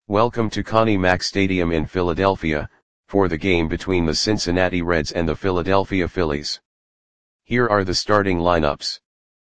Welcome to Connie Mack Stadium in Philadelphia, for the game between the Cincinnati Reds and the Philadelphia Phillies. Here are the starting lineups.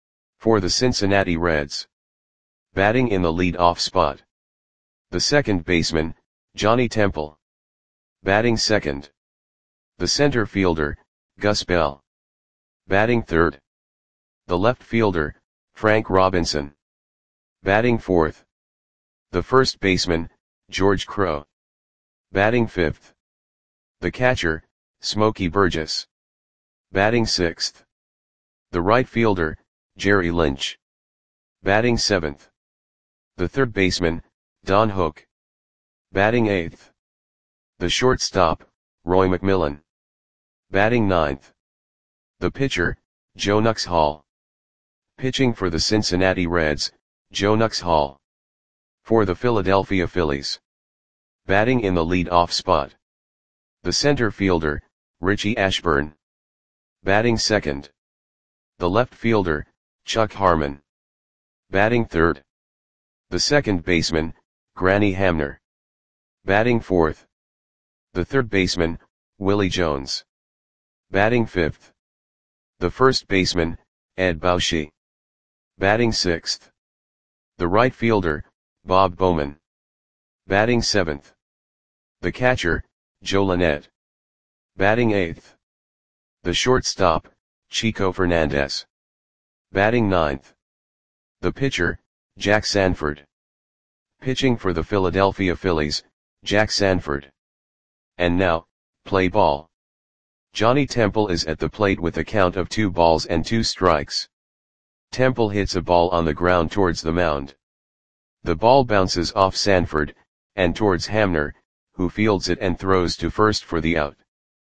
For the Cincinnati Reds. Batting in the lead-off spot. The second baseman, Johnny Temple. Batting second. The center fielder, Gus Bell. Batting third. The left fielder, Frank Robinson. Batting fourth. The first baseman, George Crowe. Batting fifth. The catcher, Smokey Burgess. Batting sixth. The right fielder, Jerry Lynch. Batting seventh. The third baseman, Don Hook. Batting eighth. The shortstop, Roy McMillan. Batting ninth. The pitcher, Joe Nuxhall. Pitching for the Cincinnati Reds, Joe Nuxhall. For the Philadelphia Phillies. Batting in the lead-off spot. The center fielder, Richie Ashburn. Batting second. The left fielder, Chuck Harmon. Batting third. The second baseman, Granny Hamner. Batting fourth. The third baseman, Willie Jones. Batting fifth. The first baseman, Ed Bauschy. Batting sixth. The right fielder, Bob Bowman. Batting seventh. The catcher, Joe Lynette. Batting eighth. The shortstop, Chico Fernandez. Batting ninth. The pitcher, Jack Sanford. Pitching for the Philadelphia Phillies, Jack Sanford. And now, play ball. Johnny Temple is at the plate with a count of 2 balls and 2 strikes. Temple hits a ball on the ground towards the mound. The ball bounces off Sanford, and towards Hamner, who fields it and throws to first for the out.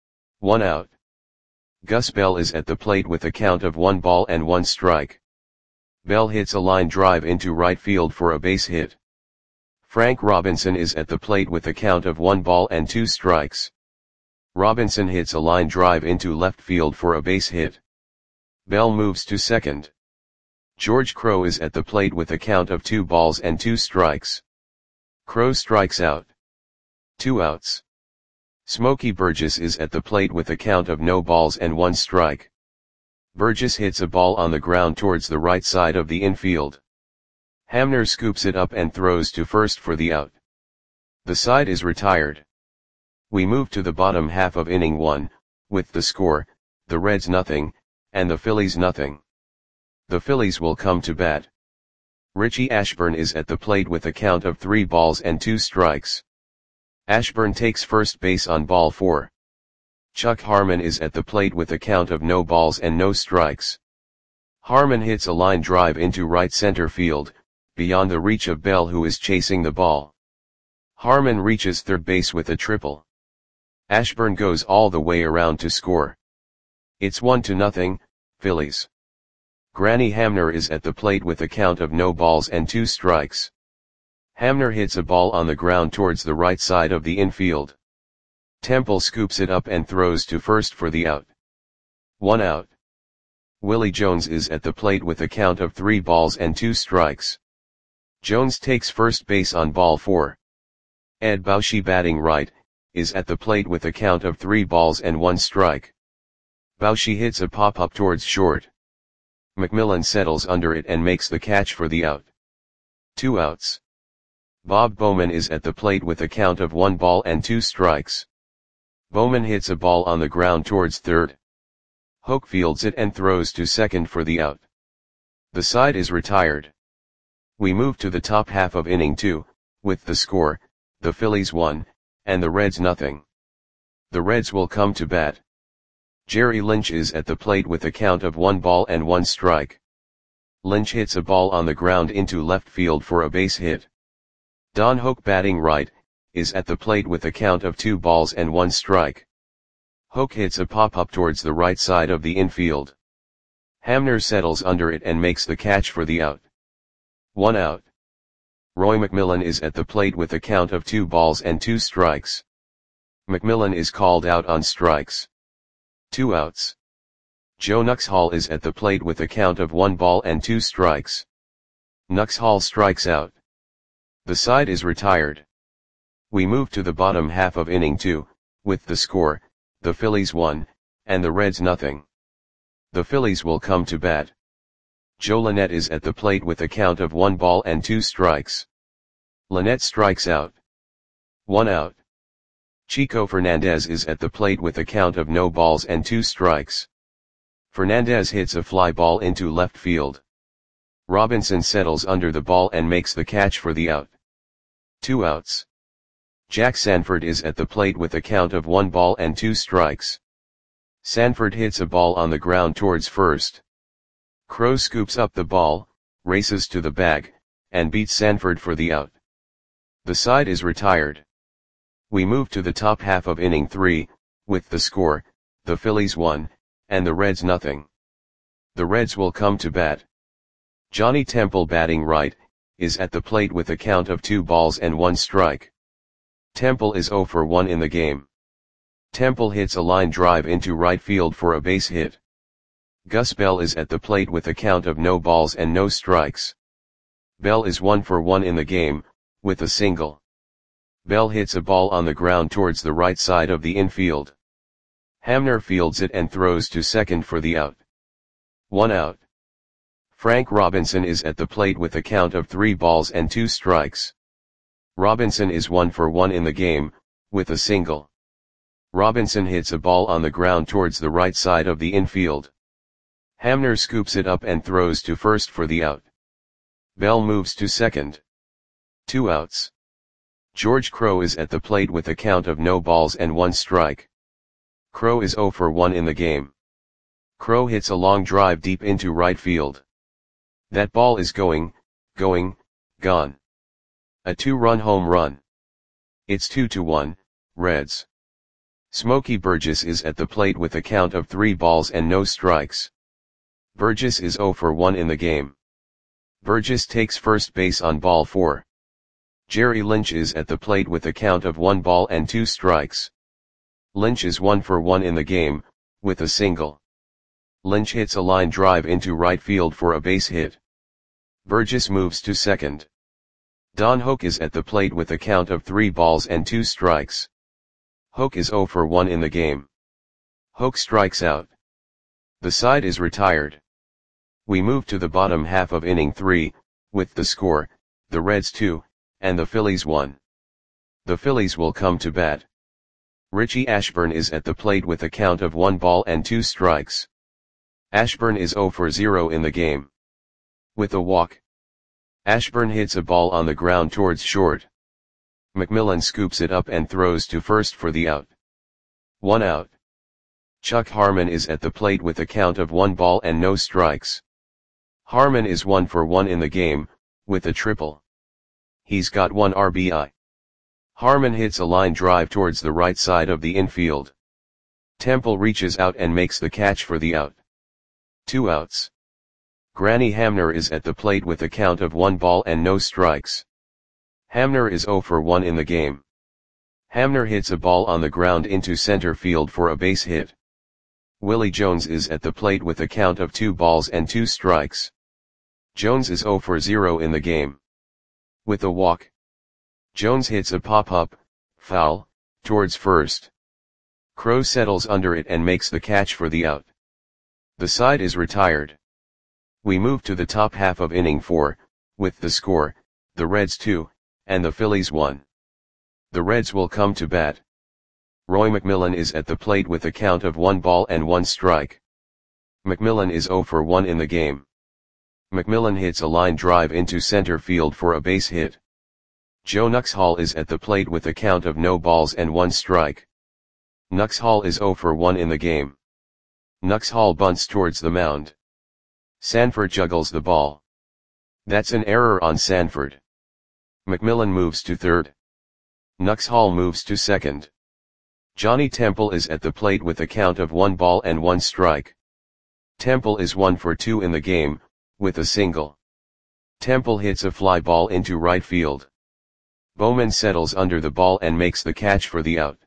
1 out. Gus Bell is at the plate with a count of 1 ball and 1 strike. Bell hits a line drive into right field for a base hit. Frank Robinson is at the plate with a count of 1 ball and 2 strikes. Robinson hits a line drive into left field for a base hit. Bell moves to second. George Crowe is at the plate with a count of 2 balls and 2 strikes. Crowe strikes out. 2 outs. Smokey Burgess is at the plate with a count of no balls and 1 strike. Burgess hits a ball on the ground towards the right side of the infield. Hamner scoops it up and throws to first for the out. The side is retired. We move to the bottom half of inning 1, with the score, the Reds nothing, and the Phillies nothing. The Phillies will come to bat. Richie Ashburn is at the plate with a count of 3 balls and 2 strikes. Ashburn takes first base on ball 4. Chuck Harmon is at the plate with a count of no balls and no strikes. Harmon hits a line drive into right center field, beyond the reach of Bell, who is chasing the ball. Harmon reaches third base with a triple. Ashburn goes all the way around to score. It's 1-0, Phillies. Granny Hamner is at the plate with a count of no balls and 2 strikes. Hamner hits a ball on the ground towards the right side of the infield. Temple scoops it up and throws to first for the out. 1 out. Willie Jones is at the plate with a count of 3 balls and 2 strikes. Jones takes first base on ball 4. Ed Bauschy, batting right, is at the plate with a count of 3 balls and 1 strike. Bauschy hits a pop-up towards short. McMillan settles under it and makes the catch for the out. 2 outs. Bob Bowman is at the plate with a count of 1 ball and 2 strikes. Bowman hits a ball on the ground towards third. Hook fields it and throws to second for the out. The side is retired. We move to the top half of inning 2, with the score, the Phillies 1, and the Reds nothing. The Reds will come to bat. Jerry Lynch is at the plate with a count of 1 ball and 1 strike. Lynch hits a ball on the ground into left field for a base hit. Don Hook, batting right, is at the plate with a count of 2 balls and 1 strike. Hook hits a pop-up towards the right side of the infield. Hamner settles under it and makes the catch for the out. 1 out. Roy McMillan is at the plate with a count of 2 balls and 2 strikes. McMillan is called out on strikes. 2 outs. Joe Nuxhall is at the plate with a count of 1 ball and 2 strikes. Nuxhall strikes out. The side is retired. We move to the bottom half of inning 2, with the score, the Phillies 1, and the Reds nothing. The Phillies will come to bat. Joe Lynette is at the plate with a count of 1 ball and 2 strikes. Lynette strikes out. 1 out. Chico Fernandez is at the plate with a count of no balls and 2 strikes. Fernandez hits a fly ball into left field. Robinson settles under the ball and makes the catch for the out. 2 outs. Jack Sanford is at the plate with a count of 1 ball and 2 strikes. Sanford hits a ball on the ground towards first. Crowe scoops up the ball, races to the bag, and beats Sanford for the out. The side is retired. We move to the top half of inning 3, with the score, the Phillies 1, and the Reds nothing. The Reds will come to bat. Johnny Temple, batting right, is at the plate with a count of 2 balls and 1 strike. Temple is 0 for 1 in the game. Temple hits a line drive into right field for a base hit. Gus Bell is at the plate with a count of no balls and no strikes. Bell is 1 for 1 in the game, with a single. Bell hits a ball on the ground towards the right side of the infield. Hamner fields it and throws to second for the out. 1 out. Frank Robinson is at the plate with a count of 3 balls and 2 strikes. Robinson is 1 for 1 in the game, with a single. Robinson hits a ball on the ground towards the right side of the infield. Hamner scoops it up and throws to first for the out. Bell moves to second. 2 outs. George Crowe is at the plate with a count of no balls and 1 strike. Crowe is 0 for 1 in the game. Crowe hits a long drive deep into right field. That ball is gone. A 2-run home run. It's 2-1, Reds. Smokey Burgess is at the plate with a count of 3 balls and no strikes. Burgess is 0 for 1 in the game. Burgess takes first base on ball 4. Jerry Lynch is at the plate with a count of 1 ball and 2 strikes. Lynch is 1 for 1 in the game, with a single. Lynch hits a line drive into right field for a base hit. Burgess moves to second. Don Hoke is at the plate with a count of 3 balls and 2 strikes. Hoke is 0 for 1 in the game. Hoke strikes out. The side is retired. We move to the bottom half of inning 3, with the score, the Reds 2, and the Phillies 1. The Phillies will come to bat. Richie Ashburn is at the plate with a count of 1 ball and 2 strikes. Ashburn is 0 for 0 in the game. With a walk. Ashburn hits a ball on the ground towards short. McMillan scoops it up and throws to first for the out. 1 out. Chuck Harmon is at the plate with a count of 1 ball and no strikes. Harmon is 1 for 1 in the game, with a triple. He's got 1 RBI. Harmon hits a line drive towards the right side of the infield. Temple reaches out and makes the catch for the out. 2 outs. Granny Hamner is at the plate with a count of 1 ball and no strikes. Hamner is 0 for 1 in the game. Hamner hits a ball on the ground into center field for a base hit. Willie Jones is at the plate with a count of 2 balls and 2 strikes. Jones is 0 for 0 in the game. With a walk. Jones hits a pop-up, foul, towards first. Crowe settles under it and makes the catch for the out. The side is retired. We move to the top half of inning 4, with the score, the Reds 2, and the Phillies 1. The Reds will come to bat. Roy McMillan is at the plate with a count of 1 ball and 1 strike. McMillan is 0 for 1 in the game. McMillan hits a line drive into center field for a base hit. Joe Nuxhall is at the plate with a count of no balls and 1 strike. Nuxhall is 0 for 1 in the game. Nuxhall bunts towards the mound. Sanford juggles the ball. That's an error on Sanford. McMillan moves to third. Nuxhall moves to second. Johnny Temple is at the plate with a count of 1 ball and 1 strike. Temple is 1 for 2 in the game, with a single. Temple hits a fly ball into right field. Bowman settles under the ball and makes the catch for the out.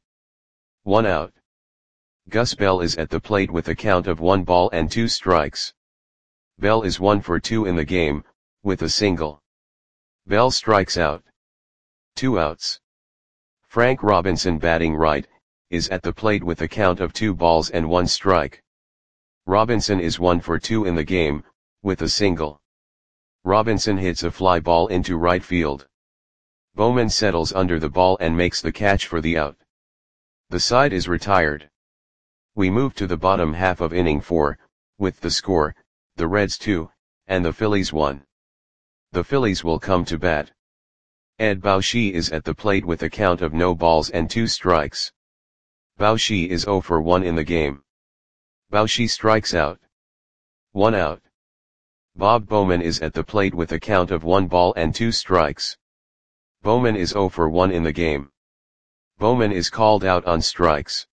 1 out. Gus Bell is at the plate with a count of 1 ball and 2 strikes. Bell is 1 for 2 in the game, with a single. Bell strikes out. 2 outs. Frank Robinson batting right, is at the plate with a count of 2 balls and 1 strike. Robinson is 1 for 2 in the game, with a single. Robinson hits a fly ball into right field. Bowman settles under the ball and makes the catch for the out. The side is retired. We move to the bottom half of inning 4, with the score, the Reds 2, and the Phillies 1. The Phillies will come to bat. Ed Bauschy is at the plate with a count of no balls and 2 strikes. Bauschy is 0 for 1 in the game. Bauschy strikes out. 1 out. Bob Bowman is at the plate with a count of 1 ball and 2 strikes. Bowman is 0 for 1 in the game. Bowman is called out on strikes.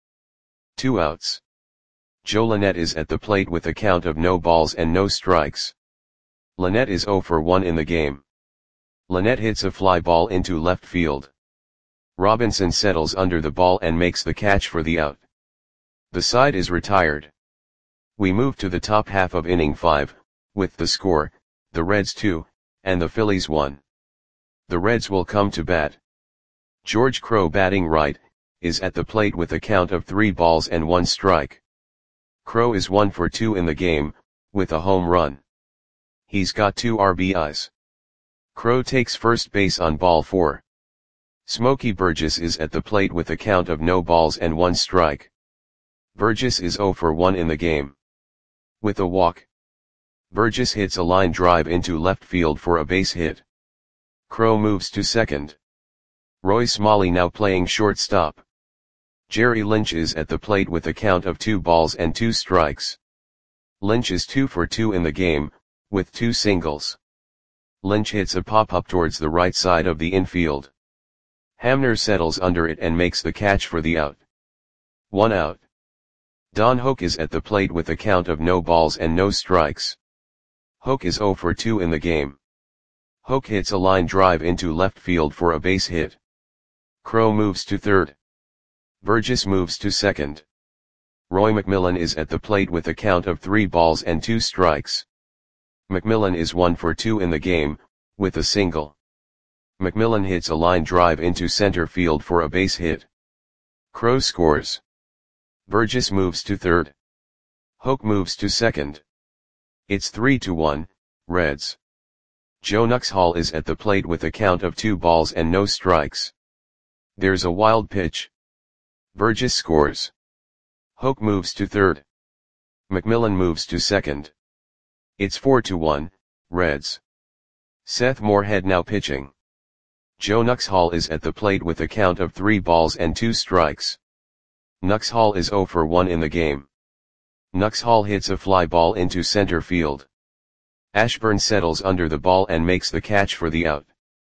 2 outs. Joe Lynette is at the plate with a count of no balls and no strikes. Lynette is 0 for 1 in the game. Lynette hits a fly ball into left field. Robinson settles under the ball and makes the catch for the out. The side is retired. We move to the top half of inning 5, with the score, the Reds 2, and the Phillies 1. The Reds will come to bat. George Crowe batting right, is at the plate with a count of 3 balls and 1 strike. Crowe is 1 for 2 in the game, with a home run. He's got 2 RBIs. Crowe takes first base on ball 4. Smokey Burgess is at the plate with a count of no balls and 1 strike. Burgess is 0 for 1 in the game. With a walk, Burgess hits a line drive into left field for a base hit. Crowe moves to second. Roy Smalley now playing shortstop. Jerry Lynch is at the plate with a count of 2 balls and 2 strikes. Lynch is 2 for 2 in the game, with 2 singles. Lynch hits a pop-up towards the right side of the infield. Hamner settles under it and makes the catch for the out. 1 out. Don Hoak is at the plate with a count of no balls and no strikes. Hoak is 0 for 2 in the game. Hoak hits a line drive into left field for a base hit. Crowe moves to third. Burgess moves to second. Roy McMillan is at the plate with a count of 3 balls and 2 strikes. McMillan is 1 for 2 in the game, with a single. McMillan hits a line drive into center field for a base hit. Crowe scores. Burgess moves to third. Hoak moves to second. It's 3-1, Reds. Joe Nuxhall is at the plate with a count of 2 balls and no strikes. There's a wild pitch. Burgess scores. Hoak moves to third. McMillan moves to second. It's 4-1, Reds. Seth Moorhead now pitching. Joe Nuxhall is at the plate with a count of 3 balls and 2 strikes. Nuxhall is 0 for 1 in the game. Nuxhall hits a fly ball into center field. Ashburn settles under the ball and makes the catch for the out.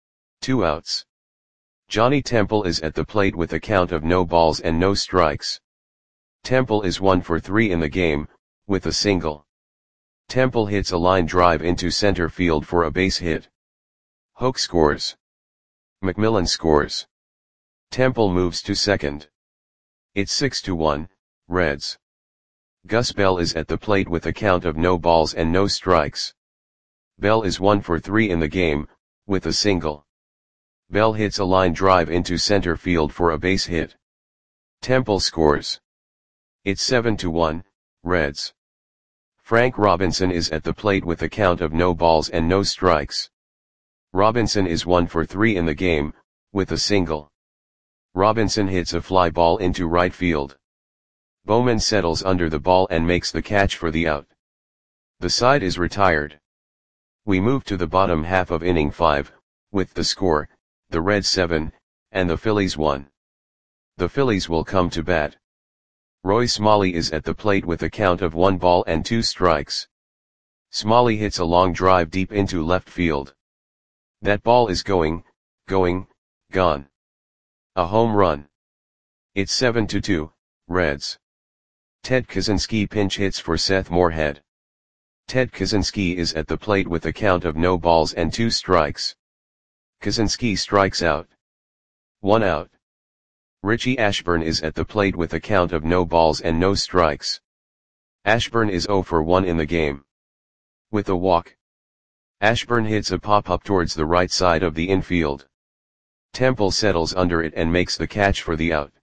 2 outs. Johnny Temple is at the plate with a count of no balls and no strikes. Temple is 1 for 3 in the game, with a single. Temple hits a line drive into center field for a base hit. Hoak scores. McMillan scores. Temple moves to second. It's 6-1, Reds. Gus Bell is at the plate with a count of no balls and no strikes. Bell is 1 for 3 in the game, with a single. Bell hits a line drive into center field for a base hit. Temple scores. It's 7-1, Reds. Frank Robinson is at the plate with a count of no balls and no strikes. Robinson is 1 for 3 in the game, with a single. Robinson hits a fly ball into right field. Bowman settles under the ball and makes the catch for the out. The side is retired. We move to the bottom half of inning 5, with the score, the Reds 7, and the Phillies 1. The Phillies will come to bat. Roy Smalley is at the plate with a count of 1 ball and 2 strikes. Smalley hits a long drive deep into left field. That ball is gone. A home run. It's 7-2, Reds. Ted Kaczynski pinch hits for Seth Moorhead. Ted Kaczynski is at the plate with a count of no balls and 2 strikes. Kaczynski strikes out. 1 out. Richie Ashburn is at the plate with a count of no balls and no strikes. Ashburn is 0 for 1 in the game. With a walk, Ashburn hits a pop-up towards the right side of the infield. Temple settles under it and makes the catch for the out.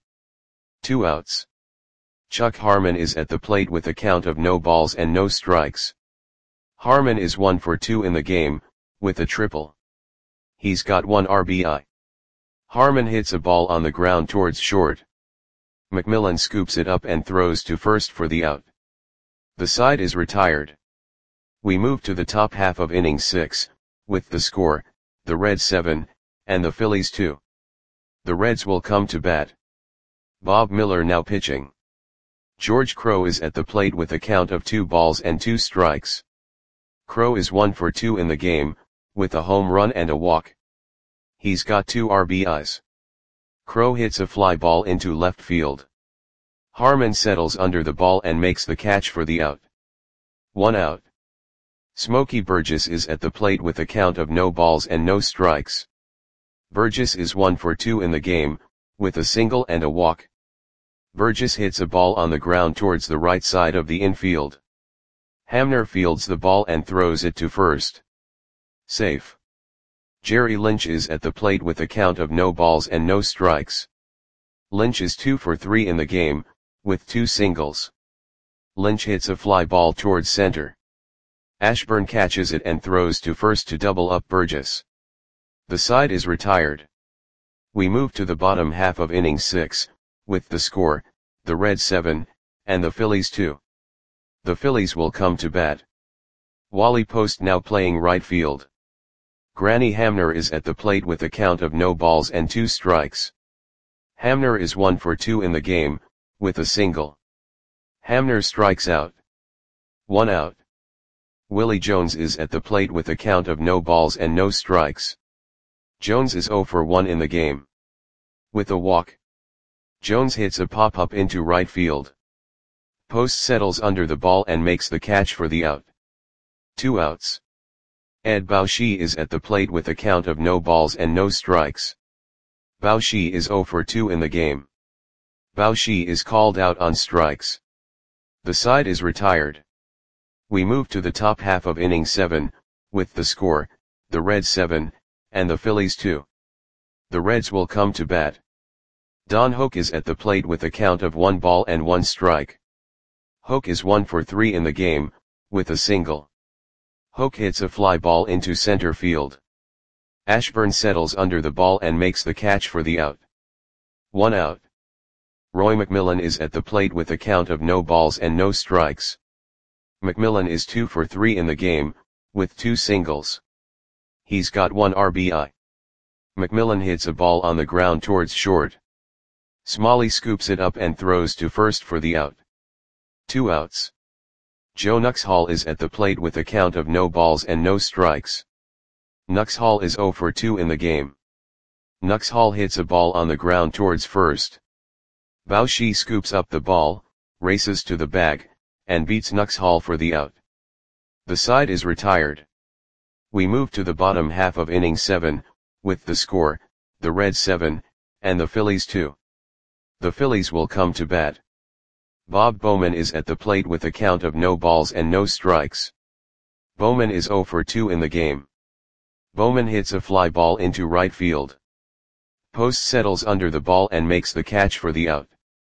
2 outs. Chuck Harmon is at the plate with a count of no balls and no strikes. Harmon is 1 for 2 in the game, with a triple. He's got 1 RBI. Harmon hits a ball on the ground towards short. McMillan scoops it up and throws to first for the out. The side is retired. We move to the top half of inning 6, with the score, the Reds 7, and the Phillies 2. The Reds will come to bat. Bob Miller now pitching. George Crowe is at the plate with a count of 2 balls and 2 strikes. Crowe is 1 for 2 in the game, with a home run and a walk. He's got 2 RBIs. Crowe hits a fly ball into left field. Harmon settles under the ball and makes the catch for the out. 1 out. Smokey Burgess is at the plate with a count of no balls and no strikes. Burgess is 1 for 2 in the game, with a single and a walk. Burgess hits a ball on the ground towards the right side of the infield. Hamner fields the ball and throws it to first. Safe. Jerry Lynch is at the plate with a count of no balls and no strikes. Lynch is 2 for 3 in the game, with 2 singles. Lynch hits a fly ball towards center. Ashburn catches it and throws to first to double up Burgess. The side is retired. We move to the bottom half of inning 6, with the score, the Reds 7, and the Phillies 2. The Phillies will come to bat. Wally Post now playing right field. Granny Hamner is at the plate with a count of no balls and 2 strikes. Hamner is 1 for 2 in the game, with a single. Hamner strikes out. 1 out. Willie Jones is at the plate with a count of no balls and no strikes. Jones is 0 for 1 in the game. With a walk. Jones hits a pop-up into right field. Post settles under the ball and makes the catch for the out. 2 outs. Ed Bauschy is at the plate with a count of no balls and no strikes. Bauschy is 0 for 2 in the game. Bauschy is called out on strikes. The side is retired. We move to the top half of inning 7, with the score, the Reds 7, and the Phillies 2. The Reds will come to bat. Don Hoke is at the plate with a count of 1 ball and 1 strike. Hoke is 1 for 3 in the game, with a single. Hoke hits a fly ball into center field. Ashburn settles under the ball and makes the catch for the out. 1 out. Roy McMillan is at the plate with a count of no balls and no strikes. McMillan is 2 for 3 in the game, with 2 singles. He's got 1 RBI. McMillan hits a ball on the ground towards short. Smalley scoops it up and throws to first for the out. 2 outs. Joe Nuxhall is at the plate with a count of no balls and no strikes. Nuxhall is 0 for 2 in the game. Nuxhall hits a ball on the ground towards first. Bauschy scoops up the ball, races to the bag, and beats Nuxhall for the out. The side is retired. We move to the bottom half of inning 7, with the score, the Reds 7, and the Phillies 2. The Phillies will come to bat. Bob Bowman is at the plate with a count of no balls and no strikes. Bowman is 0 for 2 in the game. Bowman hits a fly ball into right field. Post settles under the ball and makes the catch for the out.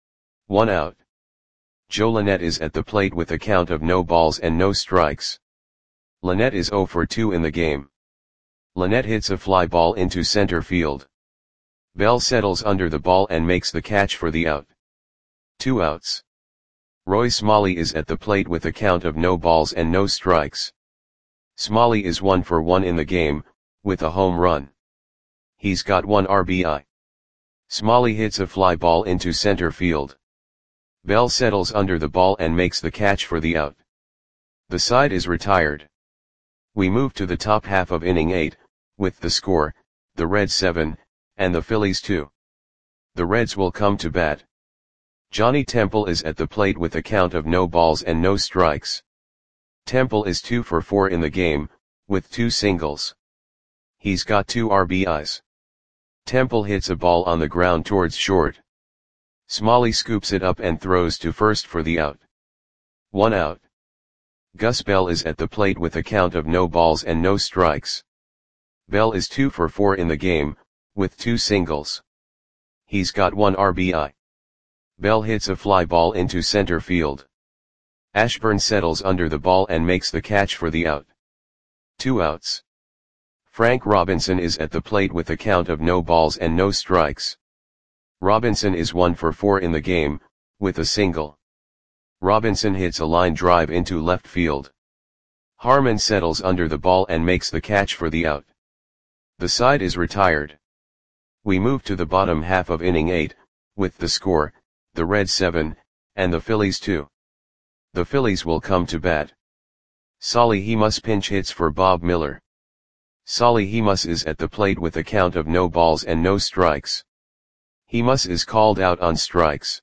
1 out. Joe Lynette is at the plate with a count of no balls and no strikes. Lynette is 0 for 2 in the game. Lynette hits a fly ball into center field. Bell settles under the ball and makes the catch for the out. 2 outs. Roy Smalley is at the plate with a count of no balls and no strikes. Smalley is 1 for 1 in the game, with a home run. He's got 1 RBI. Smalley hits a fly ball into center field. Bell settles under the ball and makes the catch for the out. The side is retired. We move to the top half of inning 8, with the score, the Reds 7, and the Phillies 2. The Reds will come to bat. Johnny Temple is at the plate with a count of no balls and no strikes. Temple is 2 for 4 in the game, with 2 singles. He's got 2 RBIs. Temple hits a ball on the ground towards short. Smalley scoops it up and throws to first for the out. 1 out. Gus Bell is at the plate with a count of no balls and no strikes. Bell is 2 for 4 in the game, with 2 singles. He's got 1 RBI. Bell hits a fly ball into center field. Ashburn settles under the ball and makes the catch for the out. 2 outs. Frank Robinson is at the plate with a count of no balls and no strikes. Robinson is 1 for 4 in the game, with a single. Robinson hits a line drive into left field. Harmon settles under the ball and makes the catch for the out. The side is retired. We move to the bottom half of inning 8, with the score, the Reds 7, and the Phillies 2. The Phillies will come to bat. Solly Hemus pinch hits for Bob Miller. Solly Hemus is at the plate with a count of no balls and no strikes. Hemus is called out on strikes.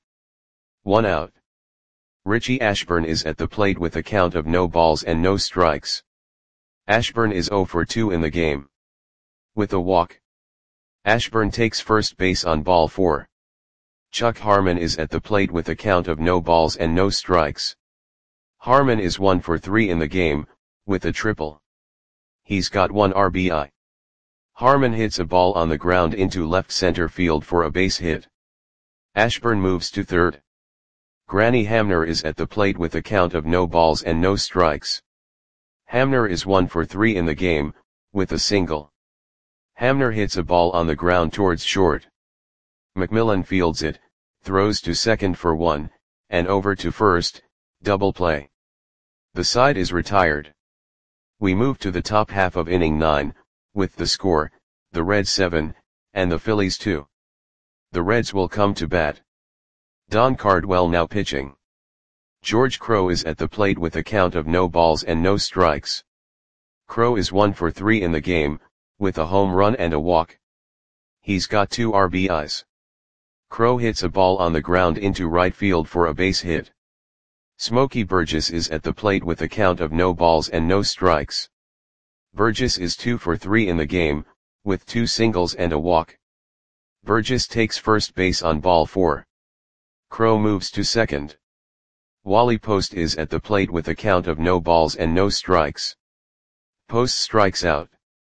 1 out. Richie Ashburn is at the plate with a count of no balls and no strikes. Ashburn is 0 for 2 in the game. With a walk. Ashburn takes first base on ball 4. Chuck Harmon is at the plate with a count of no balls and no strikes. Harmon is 1 for 3 in the game, with a triple. He's got 1 RBI. Harmon hits a ball on the ground into left center field for a base hit. Ashburn moves to third. Granny Hamner is at the plate with a count of no balls and no strikes. Hamner is 1 for 3 in the game, with a single. Hamner hits a ball on the ground towards short. McMillan fields it, throws to second for 1, and over to first, double play. The side is retired. We move to the top half of inning 9, with the score, the Reds 7, and the Phillies 2. The Reds will come to bat. Don Cardwell now pitching. George Crowe is at the plate with a count of no balls and no strikes. Crowe is 1 for 3 in the game, with a home run and a walk. He's got 2 RBIs. Crowe hits a ball on the ground into right field for a base hit. Smokey Burgess is at the plate with a count of no balls and no strikes. Burgess is 2 for 3 in the game, with 2 singles and a walk. Burgess takes first base on ball 4. Crowe moves to second. Wally Post is at the plate with a count of no balls and no strikes. Post strikes out.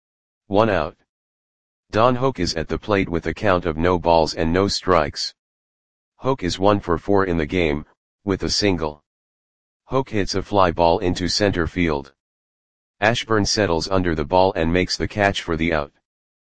1 out. Don Hoke is at the plate with a count of no balls and no strikes. Hoke is 1 for 4 in the game, with a single. Hoke hits a fly ball into center field. Ashburn settles under the ball and makes the catch for the out.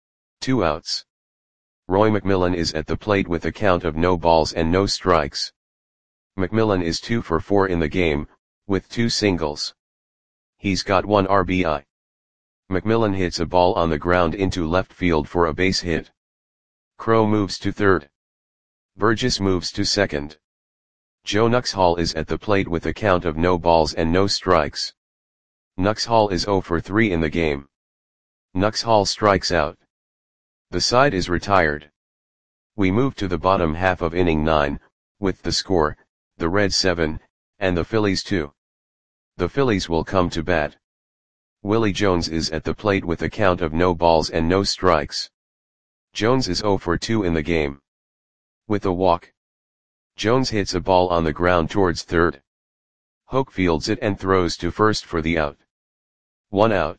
2 outs. Roy McMillan is at the plate with a count of no balls and no strikes. McMillan is 2 for 4 in the game, with 2 singles. He's got 1 RBI. McMillan hits a ball on the ground into left field for a base hit. Crowe moves to third. Burgess moves to second. Joe Nuxhall is at the plate with a count of no balls and no strikes. Nuxhall is 0 for 3 in the game. Nuxhall strikes out. The side is retired. We move to the bottom half of inning 9, with the score, the Reds 7, and the Phillies 2. The Phillies will come to bat. Willie Jones is at the plate with a count of no balls and no strikes. Jones is 0 for 2 in the game. With a walk. Jones hits a ball on the ground towards third. Hoke fields it and throws to first for the out. 1 out.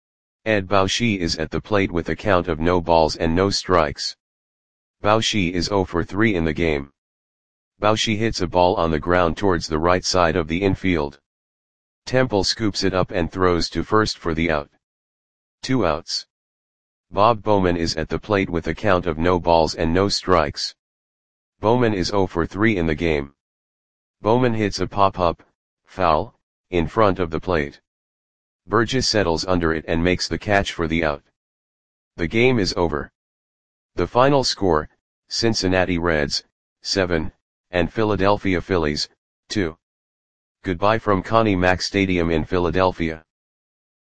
Ed Bauschy is at the plate with a count of no balls and no strikes. Bauschy is 0 for 3 in the game. Bauschy hits a ball on the ground towards the right side of the infield. Temple scoops it up and throws to first for the out. 2 outs. Bob Bowman is at the plate with a count of no balls and no strikes. Bowman is 0 for 3 in the game. Bowman hits a pop-up, foul, in front of the plate. Burgess settles under it and makes the catch for the out. The game is over. The final score, Cincinnati Reds, 7, and Philadelphia Phillies, 2. Goodbye from Connie Mack Stadium in Philadelphia.